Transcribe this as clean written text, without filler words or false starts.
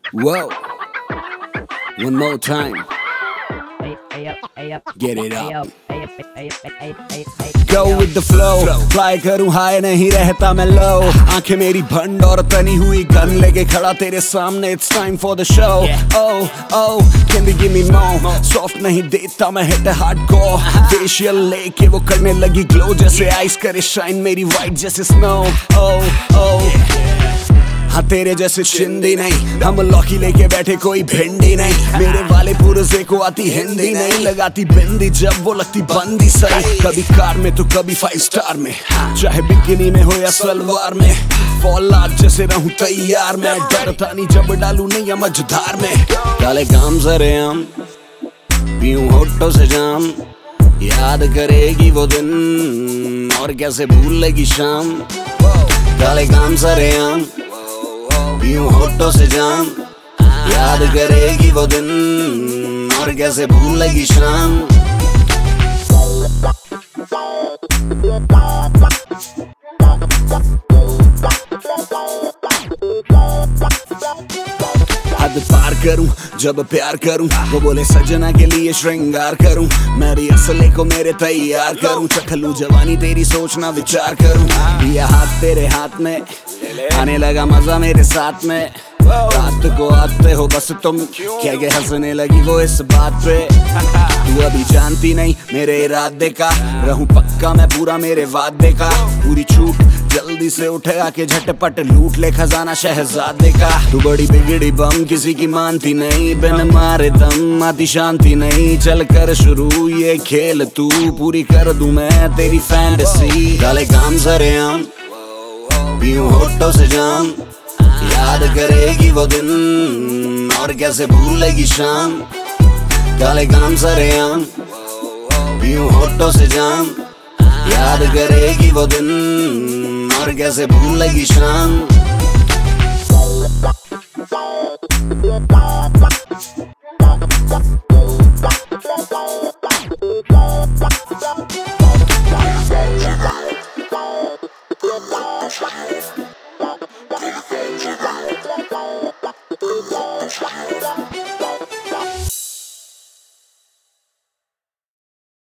Whoa, one more time. Get it up. Go with the flow. Fly करूं high नहीं रहता मैं low. आंखें मेरी भंड और तनी हुई गन लेके खड़ा तेरे सामने. It's time for the show. Oh oh, can you give me more? Soft नहीं देता मैं hit hardcore. Facial लेके वो करने लगी glow जैसे ice करे shine मेरी white जैसे snow. Oh oh. हाँ तेरे जैसे चिंदी नहीं, हम लौकी लेके बैठे कोई भिंडी नहीं. मेरे वाले पुरजे को आती हिंदी नहीं, लगाती बिंदी जब वो लगती बंदी सही. कभी कार में तो कभी 5 स्टार में, चाहे बिकिनी में हो या सलवार में. फॉल आउट जैसे रहूं तैयार मैं, डरता नहीं जब डालू नहीं मझधार में. डाले काम सरे हम पीऊं होठों से जाम, याद करेगी वो दिन और कैसे भूल लेगी शाम. डाले काम सरे हम पीऊं होठों से जाम, याद करेगी वो दिन और कैसे भूल लेगी शाम. हद पार करूं जब प्यार करूं, वो बोले सजना के लिए श्रृंगार करूं. मेरी असले को मेरे तैयार करूं, चख लूं जवानी तेरी सोचना विचार करूं. दिया हाथ तेरे हाथ में, आने लगा मजा मेरे साथ में. रात को आते हो बस तुम, क्या के हंसने लगी वो इस बात पे. तू अभी जानती नहीं मेरे इरादे का, रहूं पक्का मैं पूरा मेरे वादे का. पूरी छूट जल्दी से उठे आके झटपट लूट ले खजाना शहजादे का. तू बड़ी बिगड़ी बम किसी की मानती नहीं, बिन मारे दम आती शांति नहीं. चल कर शुरू ये खेल तू, पूरी कर दूं मैं तेरी फैंटेसी. डाले काम सरे हम पीऊं होठों से जाम, याद करेगी वो दिन और कैसे भूल लेगी शाम. डाले काम सरे हम पीऊं होठों से जाम, याद करेगी वो दिन और कैसे भूल लेगी शाम.